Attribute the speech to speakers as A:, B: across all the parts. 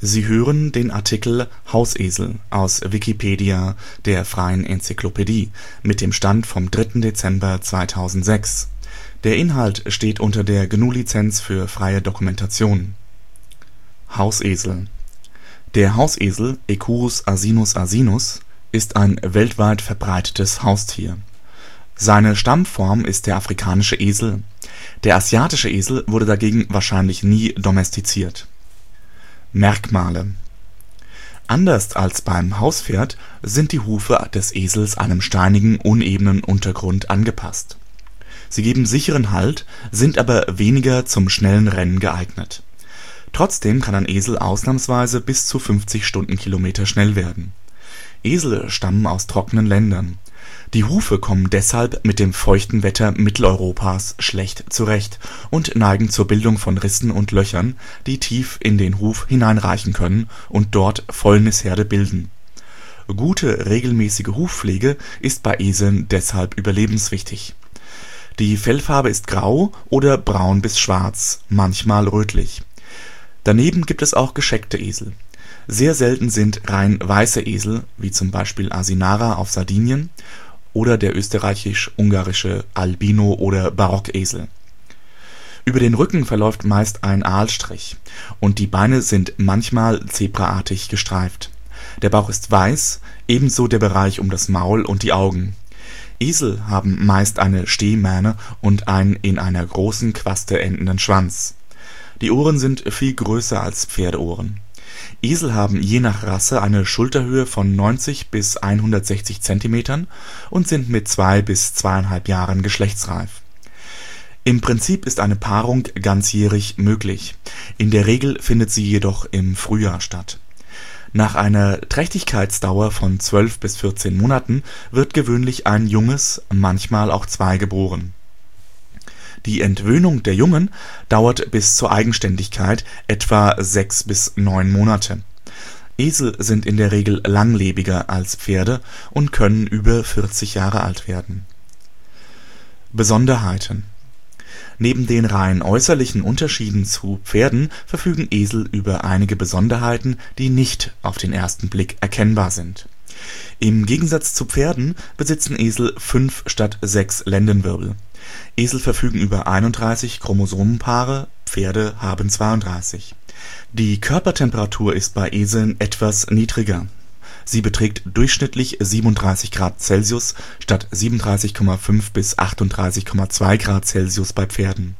A: Sie hören den Artikel Hausesel, aus Wikipedia, der freien Enzyklopädie. Mit dem Stand vom Der Inhalt steht unter der GNU Lizenz für freie Dokumentation. Hausesel. Der Hausesel (Equus asinus asinus) ist ein weltweit verbreitetes Haustier. Seine Stammform ist der afrikanische Esel. Der asiatische Esel wurde dagegen wahrscheinlich nie domestiziert. Merkmale: Anders als beim Hauspferd sind die Hufe des Esels einem steinigen, unebenen Untergrund angepasst. Sie geben sicheren Halt, sind aber weniger zum schnellen Rennen geeignet. Trotzdem kann ein Esel ausnahmsweise bis zu 50 Stundenkilometer schnell werden. Esel stammen aus trockenen Ländern. Die Hufe kommen deshalb mit dem feuchten Wetter Mitteleuropas schlecht zurecht und neigen zur Bildung von Rissen und Löchern, die tief in den Huf hineinreichen können und dort Fäulnisherde bilden. Gute regelmäßige Hufpflege ist bei Eseln deshalb überlebenswichtig. Die Fellfarbe ist grau oder braun bis schwarz, manchmal rötlich. Daneben gibt es auch gescheckte Esel. Sehr selten sind rein weiße Esel, wie zum Beispiel Asinara auf Sardinien oder der österreichisch-ungarische Albino - oder Barockesel. Über den Rücken verläuft meist ein Aalstrich und die Beine sind manchmal zebraartig gestreift. Der Bauch ist weiß, ebenso der Bereich um das Maul und die Augen. Esel haben meist eine Stehmähne und einen in einer großen Quaste endenden Schwanz. Die Ohren sind viel größer als Pferdeohren. Esel haben je nach Rasse eine Schulterhöhe von 90 bis 160 Zentimetern und sind mit 2 bis 2,5 Jahren geschlechtsreif. Im Prinzip ist eine Paarung ganzjährig möglich, in der Regel findet sie jedoch im Frühjahr statt. Nach einer Trächtigkeitsdauer von 12 bis 14 Monaten wird gewöhnlich ein Junges, manchmal auch 2 geboren. Die Entwöhnung der Jungen dauert bis zur Eigenständigkeit etwa 6 bis 9 Monate. Esel sind in der Regel langlebiger als Pferde und können über 40 Jahre alt werden. Besonderheiten: Neben den rein äußerlichen Unterschieden zu Pferden verfügen Esel über einige Besonderheiten, die nicht auf den ersten Blick erkennbar sind. Im Gegensatz zu Pferden besitzen Esel 5 statt 6 Lendenwirbel. Esel verfügen über 31 Chromosomenpaare, Pferde haben 32. Die Körpertemperatur ist bei Eseln etwas niedriger. Sie beträgt durchschnittlich 37 Grad Celsius statt 37,5 bis 38,2 Grad Celsius bei Pferden.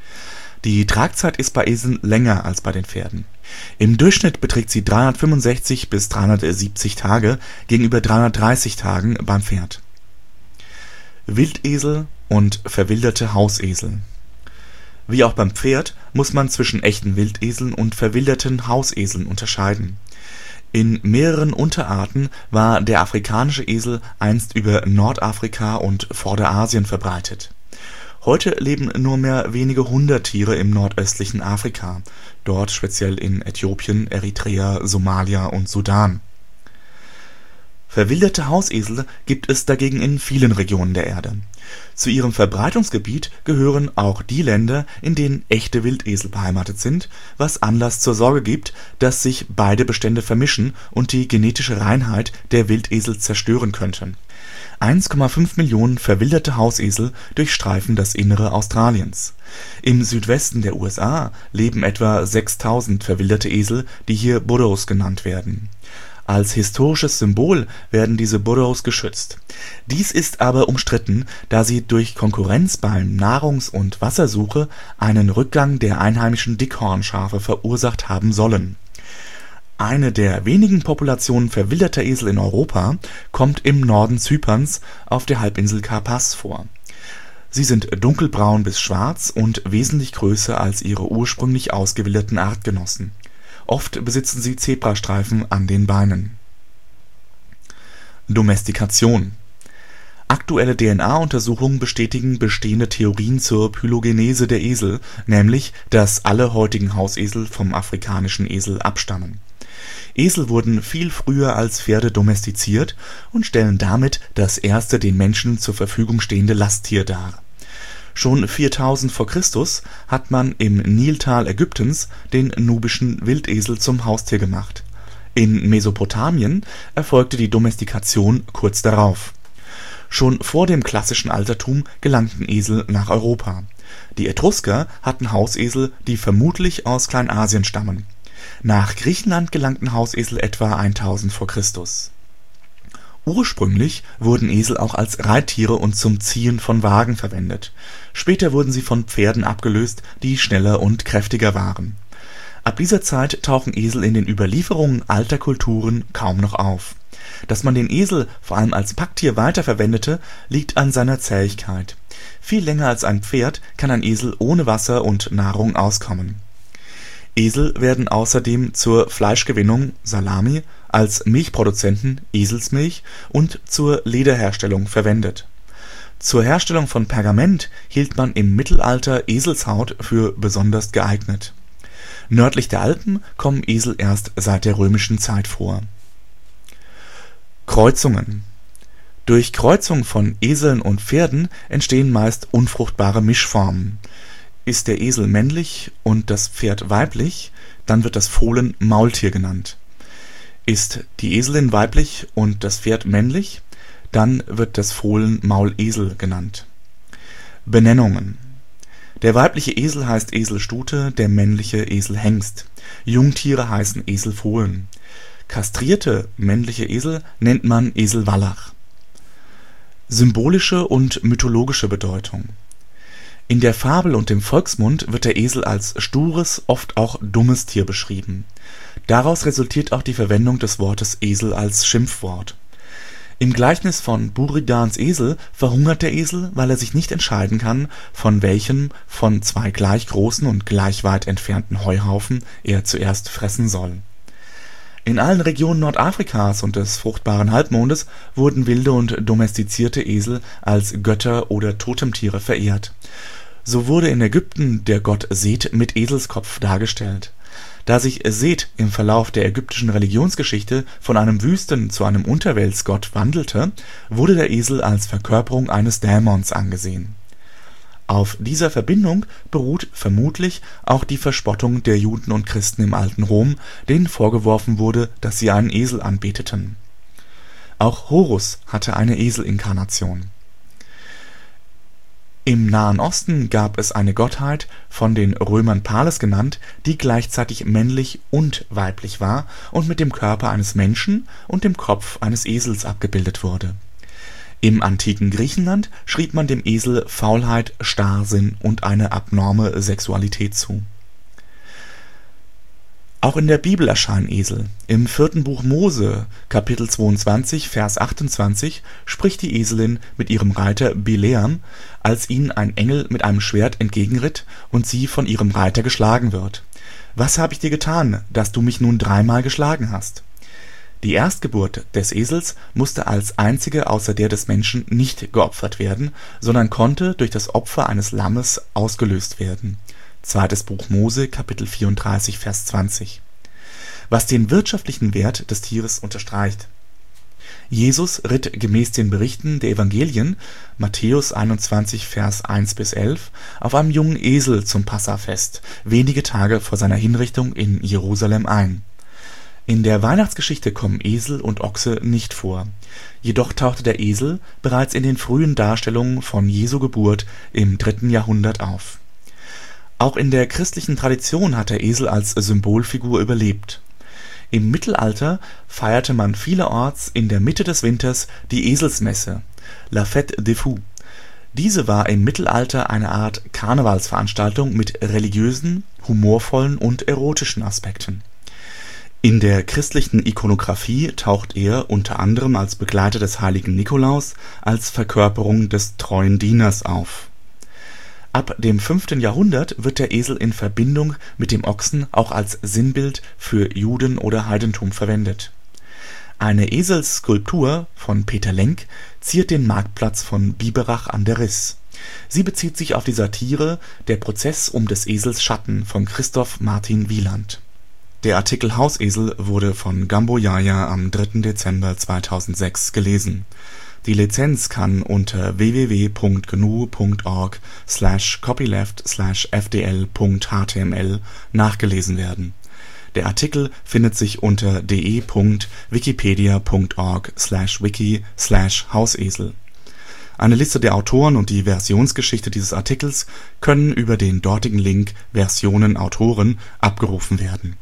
A: Die Tragzeit ist bei Eseln länger als bei den Pferden. Im Durchschnitt beträgt sie 365 bis 370 Tage gegenüber 330 Tagen beim Pferd. Wildesel und verwilderte Hausesel. Wie auch beim Pferd muss man zwischen echten Wildeseln und verwilderten Hauseseln unterscheiden. In mehreren Unterarten war der afrikanische Esel einst über Nordafrika und Vorderasien verbreitet. Heute leben nur mehr wenige hundert Tiere im nordöstlichen Afrika, dort speziell in Äthiopien, Eritrea, Somalia und Sudan. Verwilderte Hausesel gibt es dagegen in vielen Regionen der Erde. Zu ihrem Verbreitungsgebiet gehören auch die Länder, in denen echte Wildesel beheimatet sind, was Anlass zur Sorge gibt, dass sich beide Bestände vermischen und die genetische Reinheit der Wildesel zerstören könnten. 1,5 Millionen verwilderte Hausesel durchstreifen das Innere Australiens. Im Südwesten der USA leben etwa 6000 verwilderte Esel, die hier Burros genannt werden. Als historisches Symbol werden diese Burros geschützt. Dies ist aber umstritten, da sie durch Konkurrenz beim Nahrungs - und Wassersuche einen Rückgang der einheimischen Dickhornschafe verursacht haben sollen. Eine der wenigen Populationen verwilderter Esel in Europa kommt im Norden Zyperns auf der Halbinsel Karpaz vor. Sie sind dunkelbraun bis schwarz und wesentlich größer als ihre ursprünglich ausgewilderten Artgenossen. Oft besitzen sie Zebrastreifen an den Beinen. Domestikation. Aktuelle DNA-Untersuchungen bestätigen bestehende Theorien zur Phylogenese der Esel, nämlich, dass alle heutigen Hausesel vom afrikanischen Esel abstammen. Esel wurden viel früher als Pferde domestiziert und stellen damit das erste den Menschen zur Verfügung stehende Lasttier dar. Schon 4000 v. Chr. hat man im Niltal Ägyptens den nubischen Wildesel zum Haustier gemacht. In Mesopotamien erfolgte die Domestikation kurz darauf. Schon vor dem klassischen Altertum gelangten Esel nach Europa. Die Etrusker hatten Hausesel, die vermutlich aus Kleinasien stammen. Nach Griechenland gelangten Hausesel etwa 1000 v. Chr. Ursprünglich wurden Esel auch als Reittiere und zum Ziehen von Wagen verwendet. Später wurden sie von Pferden abgelöst, die schneller und kräftiger waren. Ab dieser Zeit tauchen Esel in den Überlieferungen alter Kulturen kaum noch auf. Dass man den Esel vor allem als Packtier weiterverwendete, liegt an seiner Zähigkeit. Viel länger als ein Pferd kann ein Esel ohne Wasser und Nahrung auskommen. Esel werden außerdem zur Fleischgewinnung (Salami), als Milchproduzenten (Eselsmilch) und zur Lederherstellung verwendet. Zur Herstellung von Pergament hielt man im Mittelalter Eselshaut für besonders geeignet. Nördlich der Alpen kommen Esel erst seit der römischen Zeit vor. Kreuzungen. Durch Kreuzung von Eseln und Pferden entstehen meist unfruchtbare Mischformen. Ist der Esel männlich und das Pferd weiblich, dann wird das Fohlen Maultier genannt. Ist die Eselin weiblich und das Pferd männlich, dann wird das Fohlen Maulesel genannt. Benennungen. Der weibliche Esel heißt Eselstute, der männliche Eselhengst. Jungtiere heißen Eselfohlen. Kastrierte männliche Esel nennt man Eselwallach. Symbolische und mythologische Bedeutung. In der Fabel und dem Volksmund wird der Esel als stures, oft auch dummes Tier beschrieben. Daraus resultiert auch die Verwendung des Wortes Esel als Schimpfwort. Im Gleichnis von Buridans Esel verhungert der Esel, weil er sich nicht entscheiden kann, von welchem von zwei gleich großen und gleich weit entfernten Heuhaufen er zuerst fressen soll. In allen Regionen Nordafrikas und des fruchtbaren Halbmondes wurden wilde und domestizierte Esel als Götter oder Totemtiere verehrt. So wurde in Ägypten der Gott Seth mit Eselskopf dargestellt. Da sich Seth im Verlauf der ägyptischen Religionsgeschichte von einem Wüsten - zu einem Unterweltsgott wandelte, wurde der Esel als Verkörperung eines Dämons angesehen. Auf dieser Verbindung beruht vermutlich auch die Verspottung der Juden und Christen im alten Rom, denen vorgeworfen wurde, dass sie einen Esel anbeteten. Auch Horus hatte eine Eselinkarnation. Im Nahen Osten gab es eine Gottheit, von den Römern Pales genannt, die gleichzeitig männlich und weiblich war und mit dem Körper eines Menschen und dem Kopf eines Esels abgebildet wurde. Im antiken Griechenland schrieb man dem Esel Faulheit, Starrsinn und eine abnorme Sexualität zu. Auch in der Bibel erscheinen Esel. Im 4. Buch Mose, Kapitel 22, Vers 28, spricht die Eselin mit ihrem Reiter Bileam, als ihnen ein Engel mit einem Schwert entgegenritt und sie von ihrem Reiter geschlagen wird. Was habe ich dir getan, dass du mich nun dreimal geschlagen hast? Die Erstgeburt des Esels musste als einzige außer der des Menschen nicht geopfert werden, sondern konnte durch das Opfer eines Lammes ausgelöst werden. 2. Buch Mose, Kapitel 34, Vers 20. Was den wirtschaftlichen Wert des Tieres unterstreicht. Jesus ritt gemäß den Berichten der Evangelien (Matthäus 21, Vers 1-11) auf einem jungen Esel zum Passahfest, wenige Tage vor seiner Hinrichtung in Jerusalem ein. In der Weihnachtsgeschichte kommen Esel und Ochse nicht vor. Jedoch tauchte der Esel bereits in den frühen Darstellungen von Jesu Geburt im 3. Jahrhundert auf. Auch in der christlichen Tradition hat der Esel als Symbolfigur überlebt. Im Mittelalter feierte man vielerorts in der Mitte des Winters die Eselsmesse (La Fête des Fous). Diese war im Mittelalter eine Art Karnevalsveranstaltung mit religiösen, humorvollen und erotischen Aspekten. In der christlichen Ikonographie taucht er unter anderem als Begleiter des heiligen Nikolaus als Verkörperung des treuen Dieners auf. Ab dem 5. Jahrhundert wird der Esel in Verbindung mit dem Ochsen auch als Sinnbild für Juden oder Heidentum verwendet. Eine Eselsskulptur von Peter Lenk ziert den Marktplatz von Biberach an der Riß. Sie bezieht sich auf die Satire Der Prozess um des Esels Schatten von Christoph Martin Wieland. Der Artikel Hausesel wurde von Gambo Yahya am 3. Dezember 2006 gelesen. Die Lizenz kann unter www.gnu.org/copyleft/fdl.html nachgelesen werden. Der Artikel findet sich unter de.wikipedia.org/wiki/Hausesel. Eine Liste der Autoren und die Versionsgeschichte dieses Artikels können über den dortigen Link Versionen Autoren abgerufen werden